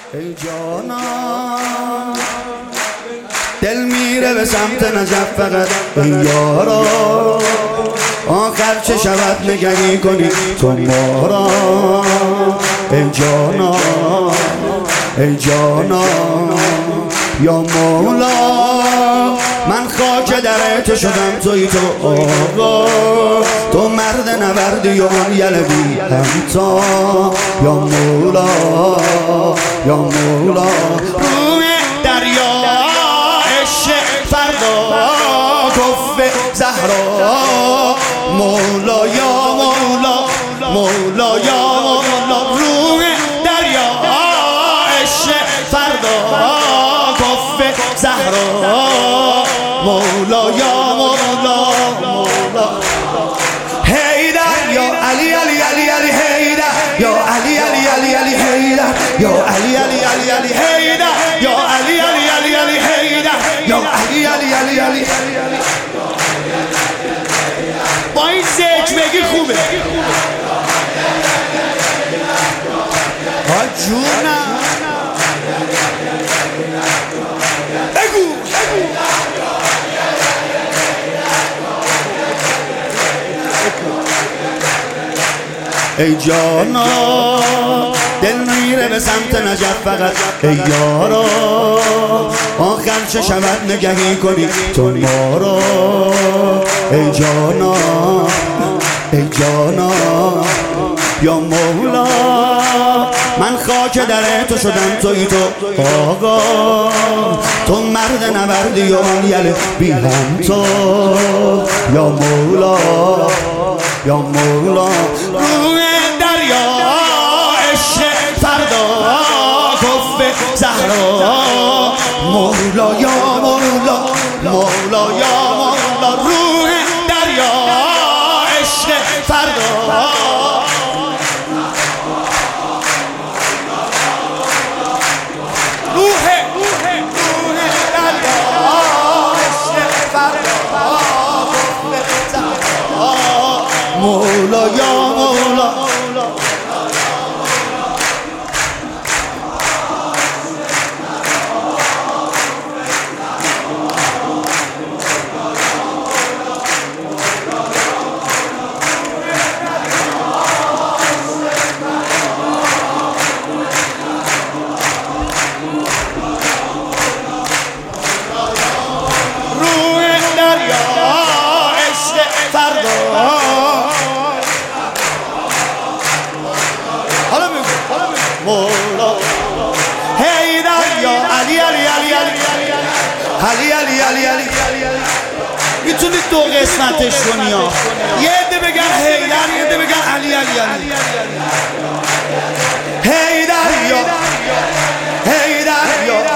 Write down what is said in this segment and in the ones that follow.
ای جانم دل میره به سمت نجف فقط ای یارا آخر چه شود نگهی کنی تو ما را ای جانم ای جانم یا مولا من خاک در تو شدم توی تو آقا تو مرد نبردی و من یل بی همتا یا مولا یا مولا روی دریا عشق فردا کف زهرا مولا یا مولا مولا یا مولا روی دریا عشق فردا کف زهرا مولا یا مولا مولا حیدر یا علی علی علی علی حیدر یا علی علی علی علی حیدر یا علی علی علی علی حیدر یا علی علی علی علی حیدر یا علی علی علی علی با این ذکر بگی خوبه جونم بگو ای جانا دل میره به سمت نجف فقط ای یارا آخر چه شود نگهی کنی تو ما را ای جانا ای جانا یا مولا من خاک در تو شدم توی تو آقا تو مرد نبردی و من یل بی هم تو یا مولا یا مولا روی دریا عشق فردا کف زهرا مولا یا مولا مولا یا مولا روی دریا عشق فردا مولا یا مولا روی دریا عشق فردا مولا حیدر یا علی علی علی علی علی علی علی میتونید دو قسمتش کنی ها یه عده بگن حیدر یه عده بگن علی علی علی حیدر یا حیدر یا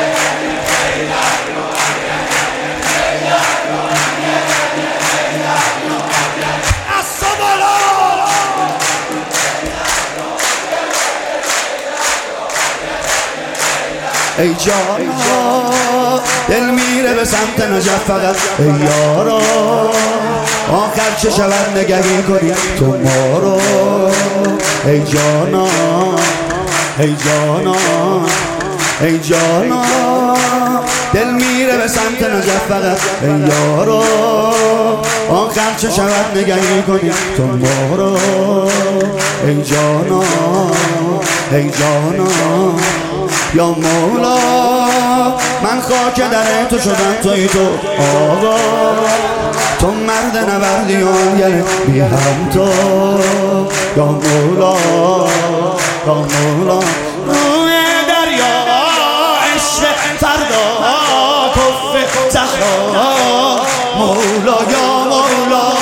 ای جانا دل میره به سمت نجف فقط ای یارا آخر چه شود نگهی کنی تو ما رو ای جانا ای جانا ای جانا دل میره به سمت نجف فقط ای یارا آخر چه شود نگهی کنی تو ما رو ای جانا ای جانا یا مولا من خاک در تو شدم توی تو آقا تو مرد نبردی آن یل بی هم تو یا مولا یا مولا روی دریا عشق فردا کف زهرا مولا یا مولا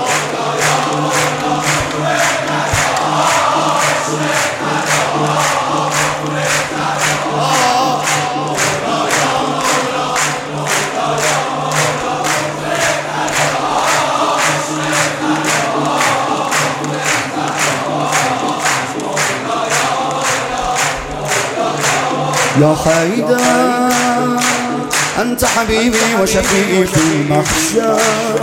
يا حيدر أنت حبيبي وشفيعي في المحشر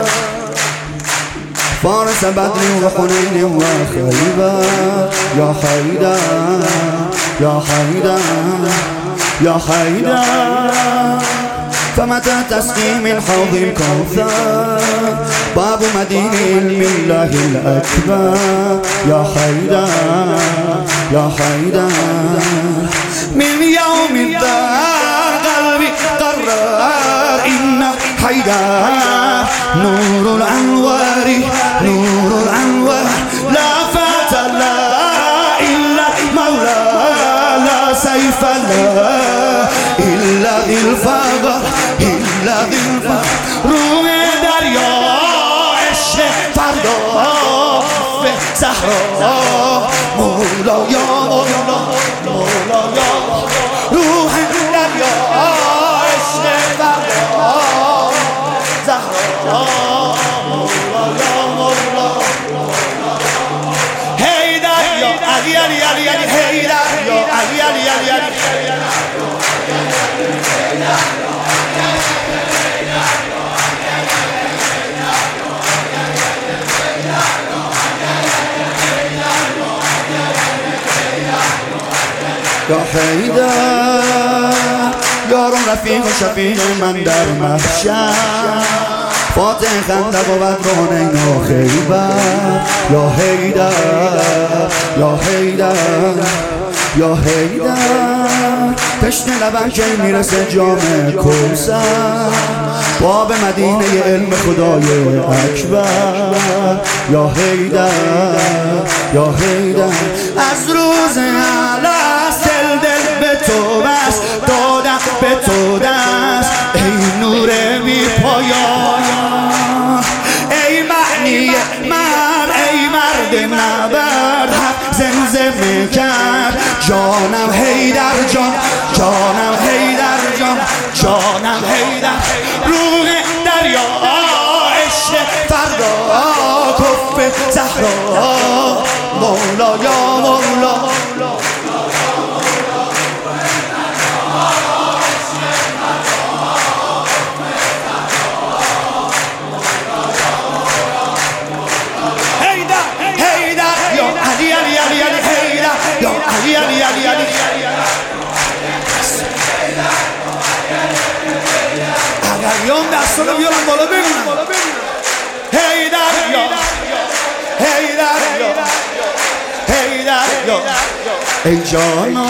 فارس بدر وحنين وخيبر يا حيدر يا حيدر يا حيدر فمتى تسقي من حوض الكوثر باب مدين علم الله الأكبر يا حيدر يا حيدر من يوم الدار قلبي قرر إن حيدر نور الأنوار نور الأنوار لا فتى لا إلا مولى لا سيف لا إلا ذي الفقر إلا ذي الفقر روح دریا عشق فردا في صحرا مولا یا مولا مولا یا روح دریا عشق فردا صحرا مولا یا مولا حیدر یا علی علی علی علی حیدر یا علی علی علی علی یا حیدر یارم رفیق و شفیق من در محشر فاتح خندق و بدرانین و خیبر یا حیدر یا حیدر یا حیدر تشنه لبن که میرسه جام کوثر باب مدینه علم خدای اکبر یا حیدر یا حیدر از روز الست دل به تو بست دادم به تو دست ای نور بی پایان ای معنی من ای مرد نبرد حق زمزمه کرد جانم حیدر جان جانم حیدر جان جانم حیدر روح دریا عشق فردا کف زهرا مولا یا مولا علی علی علی علی اگر یام دستانو بیارم بالا بگونم حیدر یا حیدر یا حیدر یا ای جانا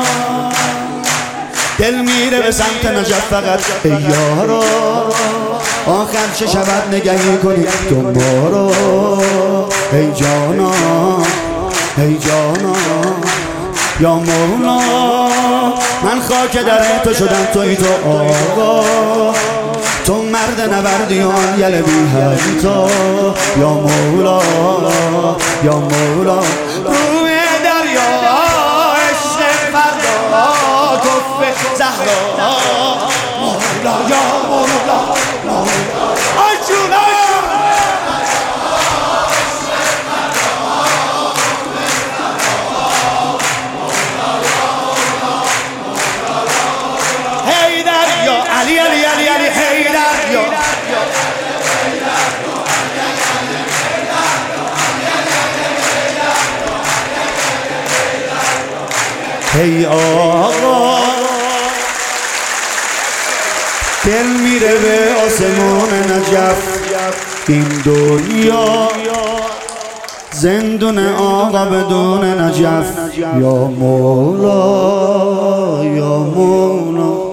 دل میره به سمت نجف فقط ای یارا آخر چه شود نگهی کنی تو ما رو ای جانا ای جانا یا مولا من خاک در تو شدم توی تو آقا تو مرد نبردیان یل بی حیطا یا مولا یا مولا روی دریا عشق فردا کف زهرا مولا یا مولا مولا آی جونم علی علی علی علی حیدر یا هی آقا دل میره به آسمان نجف این دنیا زندون آقا بدون نجف یا مولا یا مولا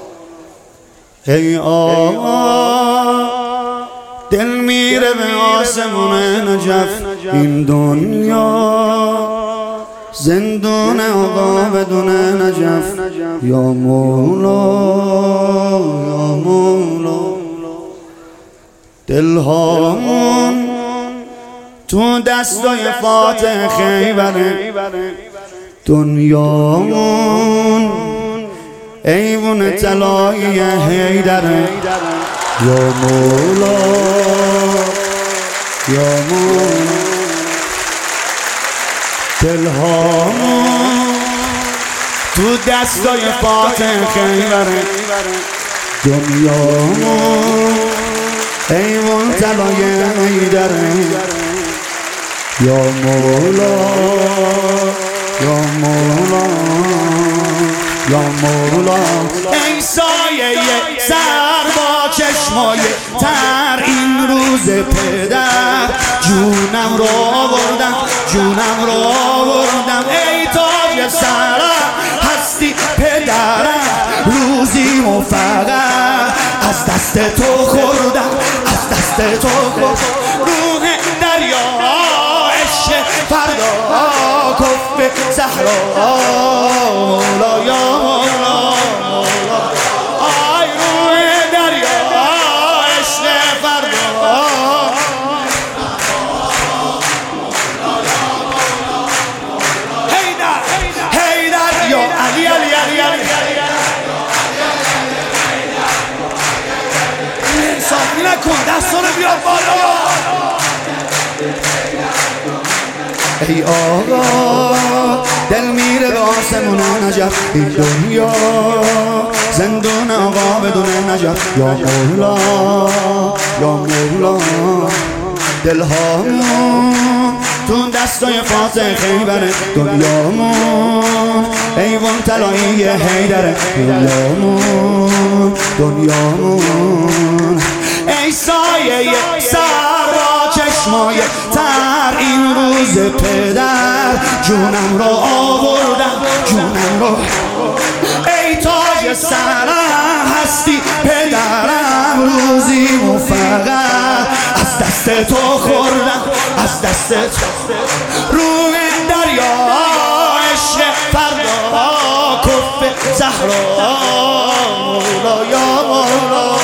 ای آقا دل میره به آسمون نجف این دنیا زندون آقا بدون نجف یا مولا یا مولا دلهامون تو دستای فاتح خیبره دنیامون ایوون طلایی حیدره یا مولا یا مولا دلهامون تو دستای فاتح خیبره دنیامون ایوون طلای حیدره یا مولا یا مولا یا مولا. ای سایه سر با چشمای تر این روز پدر، جونم رو آوردم جونم رو آوردم. ای تاج سرم هستی پدرم، روزی فقط از دست تو خوردم از دست تو خوردم. روح دریا عشق فردا کف صحرا مولا یا مولا. آی روح دریا عشق فردا حیدر حیدر یا علی علی علی علی. صافی نکن دستا رو بیار بالا. ای آقا دل میره به آسمون نجف، ای دنیا زندون آقا بدون نجف. یا مولا یا مولا. دلهامون تو دستای فاتح خیبره، دنیامون ایوان طلایی حیدره. دنیامون دنیامون. ای سایه سر با چشمای تر این روز پدر، جونم رو آوردم جونم رو. ای تاج سرم هستی پدرم، روزی فقط از دست تو خوردم از دست تو. روح دریا عشق فردا کف صحرا مولا یا مولا.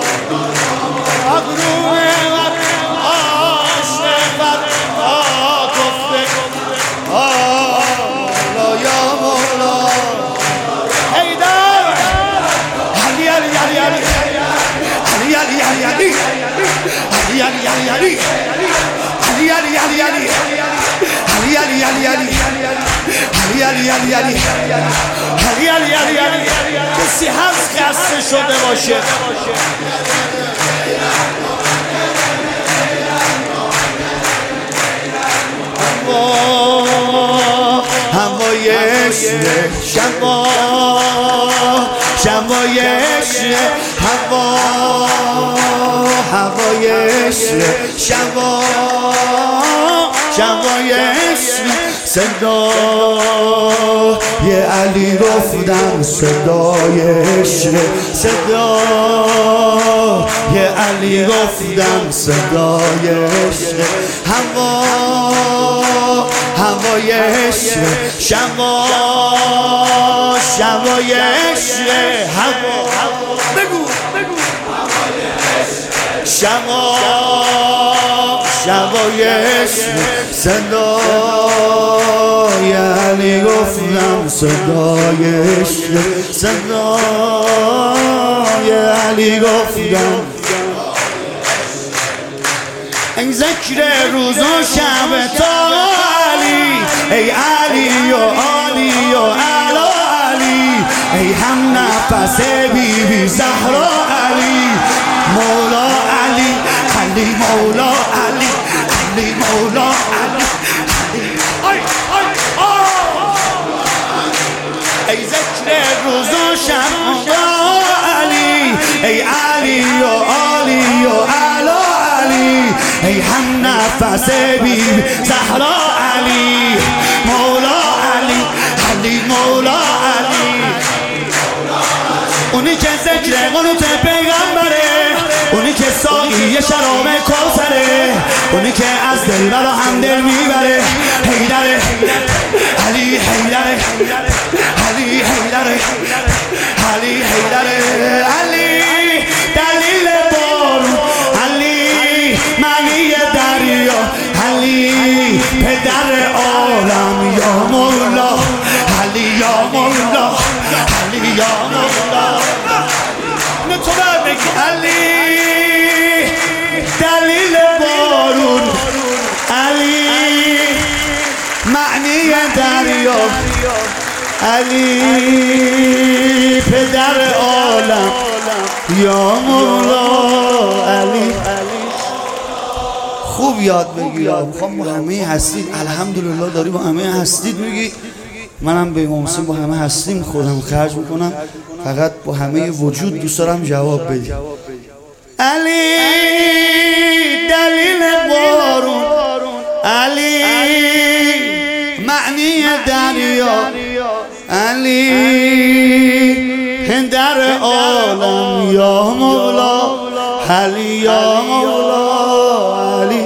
کسی هست خسته شده باشه؟ هوای عشق شبا شبای عشق هوا هوای عشق شبا شبای عشق صدای علی گفتم صدای عشق صدای علی گفتم صدای عشق هوا هوای عشق شبا شبای عشق هوا بگو شبا شبای عشق صدای علی گفتم صدای عشق صدای علی گفتم. ای ذکر روز و شب تا علی ای علی و علی و علا علی ای هم نفس بی بی زهرا علی مولا علی علی مولا علی علی مولا علی ای ذکر روز و شب تا علی ای علی و علی و علا علی ای هم نفس بی زهرا علی مولا علی علی مولا علی. اونی که ذکر قنوت پیغمبره اونی که ساقی شراب کوثره اونی که از دل برا هم دل میبره حیدره علی حیدره علی حیدره علی حیدره علی دلیل بارون علی معنی دریا علی پدر عالم یا مولا علی یا مولا علی یا مولا. نه تو بگی علی دلیل بارون علی معنی دریا علی پدر عالم یا مولا علی. خوب یاد بگی. خب همه هستید الحمدلله داری با همه هستید میگی منم به امام حسین با همه هستیم خودم خرج میکنم، فقط با همه وجود دوست دارم جواب بدی. علی دلیل بارون، علی معنی دریا، علی در عالم یا مولا، علی یا مولا، علی.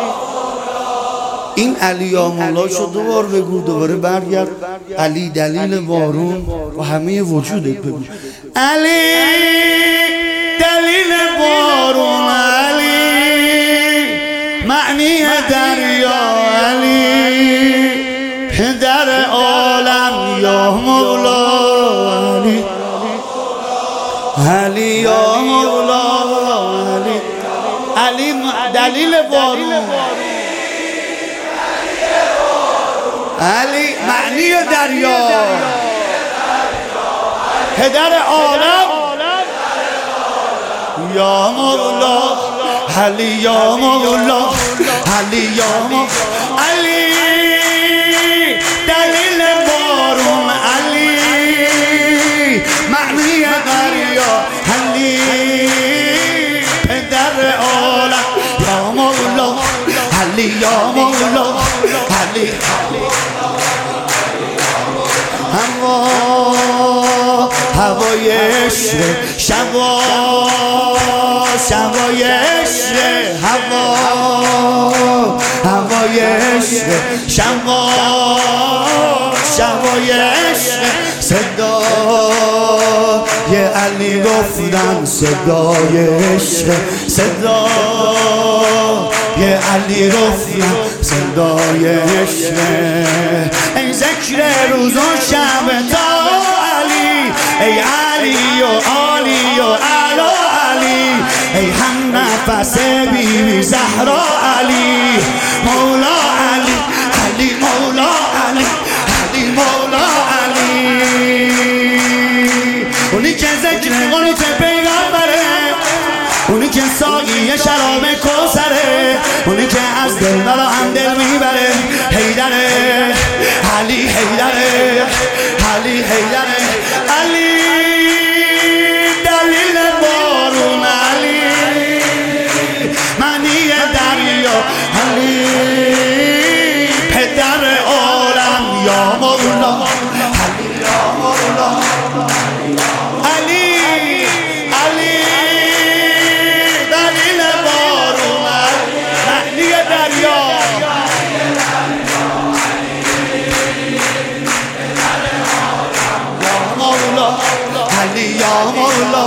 این علی یا مولا شد دوبار بگو، دوباره برگرد. علی دلیل بارون و همه وجودت بگو. علی دلیل بارون، علی معنی دریا، علی در عالم یا مولا، علی علی یا مولا، علی علی دلیل بارون، علی معنی دریا، پدر عالم یا مولا، علی یا مولا، علی یا مولا، علی دلیل بارون، علی معنی دریا، علی پدر عالم یا مولا، علی یا مولا، علی هوای عشق شبا، شبای عشق هوای عشق شبا، شبای عشق صدای علی گفتن، صدای عشق صدای علی گفتن، صدای عشق. ای ذکر روز و شب تا علی، ای علی و عالی و اعلی علی، ای هم نفس بیبی زهرا علی، مولا علی، علی مولا علی، علی مولا علی. اونی که ذکر قنوت پیغمبره، اونی که ساقی شراب کوثره، اونی که از دل مرا هم دل میبره، حیدره علی، حیدره علی، حیدره علی دلیل بارون، علی معنی دریا، علی پدر عالم یا مولا، علی یا مولا، علی علی دلیل بارون، معنی دریا، علی یا مولا.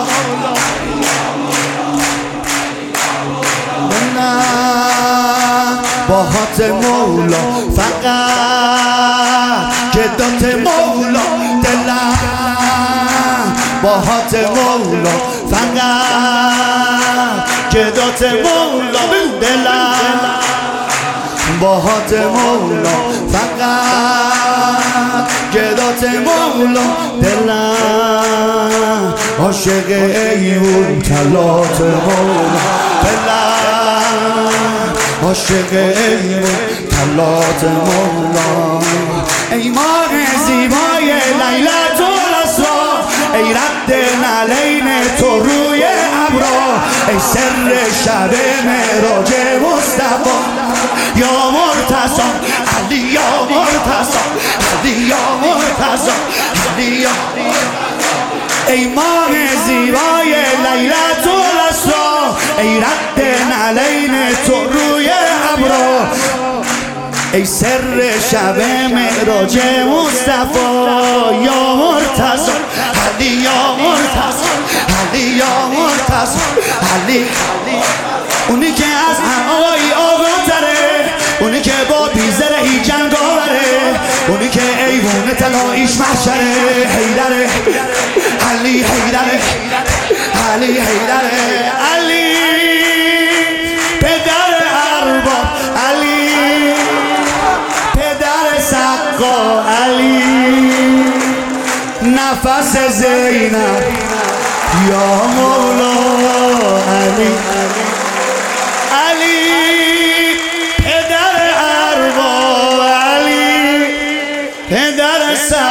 نه باهات مولا فقط جدات مولا، دلم باهات مولا فقط جدات مولا، دلم باهات مولا فقط جدات مولا، دلم عاشق ایون طلات مولا، دلم عاشق ایون طلات مولا. ای ماه زیبای لیلت الاسرا، ای رد نعلین تو روی ابرا، ای سر شب معراج مصطفی یا مرتضی، علی یا مرتضی، علی یا مرتضی، علی یا. ای ماه زیبای لیلت الاسرا، ای رد نعلین تو روی ابرا، ای سر شب معراج مصطفی یا مرتضی، علی یا مرتضی، علی یا مرتضی، علی. اونی که از همایی آقا تره، اونی که با بیزرهی جنگاوره، اونی که ایوون طلاییش محشره، حیدره علی، حیدره علی، حیدره علی پدر ارباب، علی پدر سقا، علی نفس زینب یا مولا، علی علی پدر ارباب، علی پدر سقا.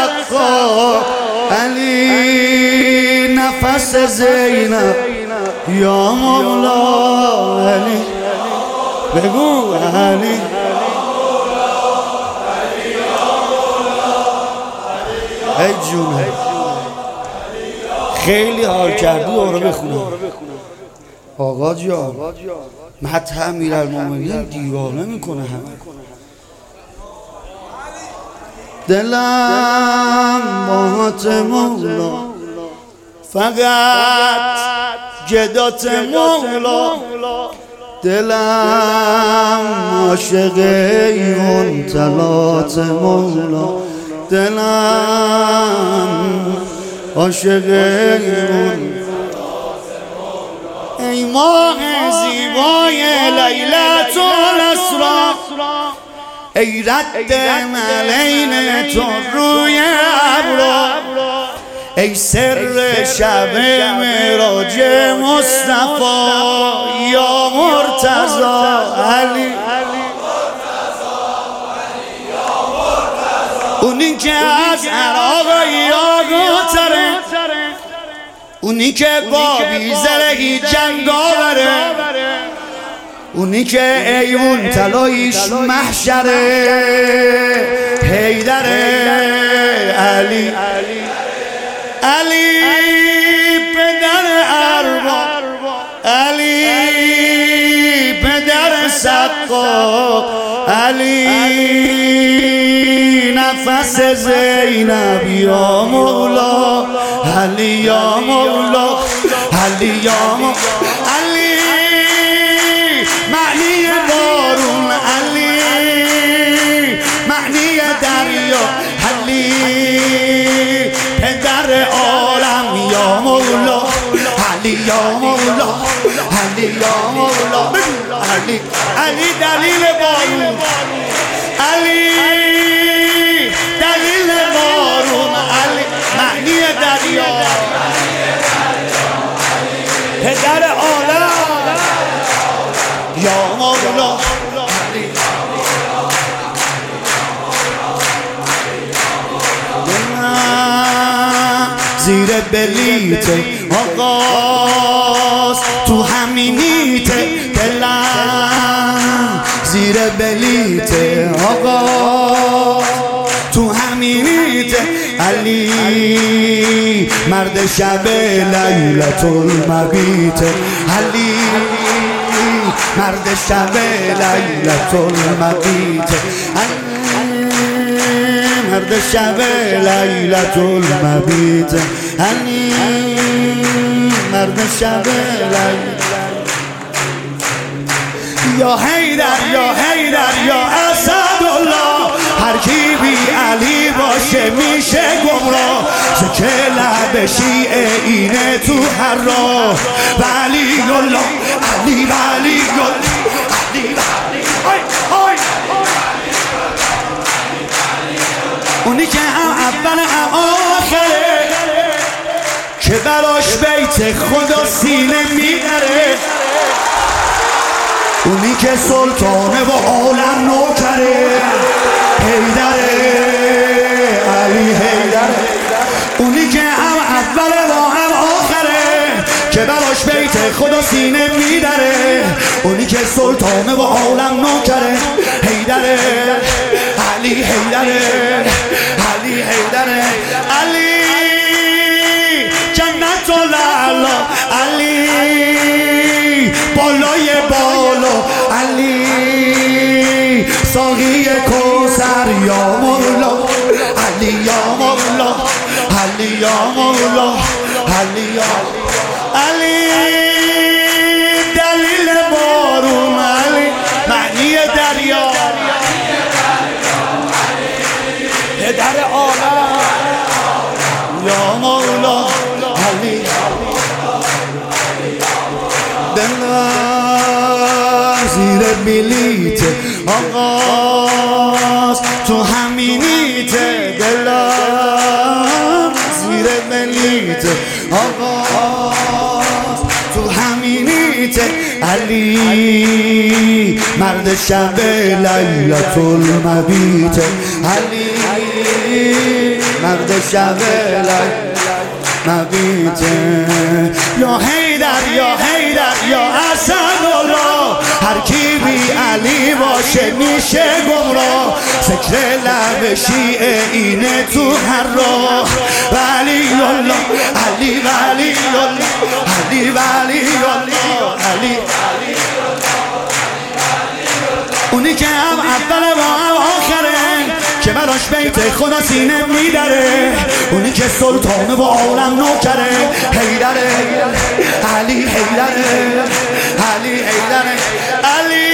نفس زینب یا مولا علی بگو علی ای جونه خیلی حال کردی آره بخونم آقا جان مدح امیرالمومنین دیوانه میکنه همه دلم باهات مولا فقط جدات مولا دلم عاشق ایون تلات مولا دلم عاشق ایون ای ماه زیبای لیلت الاسرا ای رد ملین تو روی ابرا ای سر شب معراج مصطفی یا مرتضی علی اونی که از عراق یاگوتره اونی که با بیزرگی جنگاوره اونی که ایوون طلاییش محشره حیدره علی علی پدر ارباب علی پدر سقا علی نفس زینب یا مولا علی یا مولا علی یا مولا علی معنی بارون علی معنی دریا علی پدر عالم یا مولا علی یا مولا علی یا مولا علی علی دلیل بارون علی دلیل بارون علی معنی دریا پدر عالم یا مولا زیر بلیت آقاست تو همینیت دلم زیر بلیت آقاست تو همینیت علی مرد شب لیلت المبیت علی مرد شب لیلت المبیت مرد شب لیلت المبیت علی مرد شب لیلت یا حیدر یا حیدر یا اسدالله هر کی بی علی باشه میشه گمراه سکه لب شیعه اینه تو هر راه ولی الله علی ولی علی اونی که هم اول هم آخره که براش بیت خدا سینه میبره اونی که سلطانه و عالم نوکره حیدره علی حیدره اونی که هم اول و هم آخره که براش بیت خدا سینه میدره اونی که سلطانه و عالم نوکره حیدره علی حیدره علی حیدره علی جنت الاعلی علی بالای بالا علی ساقی کوثر یا مولا علی یا مولا علی یا مولا علی یا علی دلیل بارون علی معنی دریا پدر عالم یا مولا علی دلم زیر بلیت آقاست تو همینیت دلم زیر بلیت آقاست تو همینیت علی مرد شب لیلت المبیت علی مرد شب لیلت مقیته یا حیدر یا حیدر یا اسدالله هر کی بی علی باشه میشه گمراه ذکر لب شیعه اینه تو هر راه ولی الله علی ولی الله علی ولی الله علی اونی که هم اول و هم آخره که براش بیت خدا سینه میدره اونی که سلطانه و عالم نوکره حیدره علی حیدره علی حیدره علی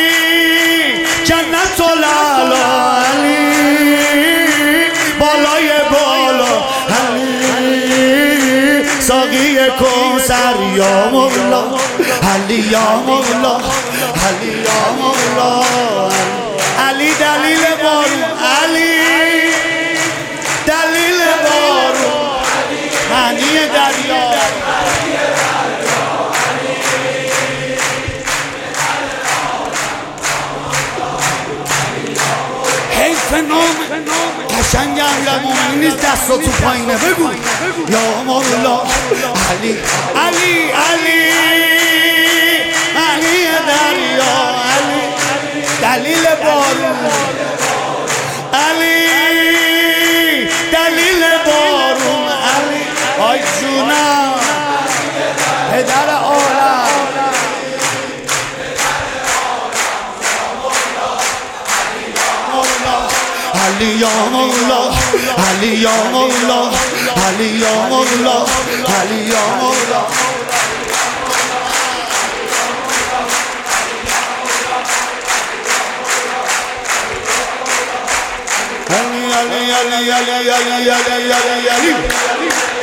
جنت الاعلی علی بالای بالا علی ساقی کوثر یا مولا علی یا مولا علی یا مولا علی دلیل بارون علی دلیل بارون معنی دریا حیف نام قشنگم مومنی نیست دستا تو پایینه بگو یا مولا علی علی علی معنی دریا علی دلیل بارون علی دلیل بارون علی آی جونم پدر عالم علی یا مولا علی یا مولا علی یا مولا علی یا مولا علی علی علی علی علی علی علی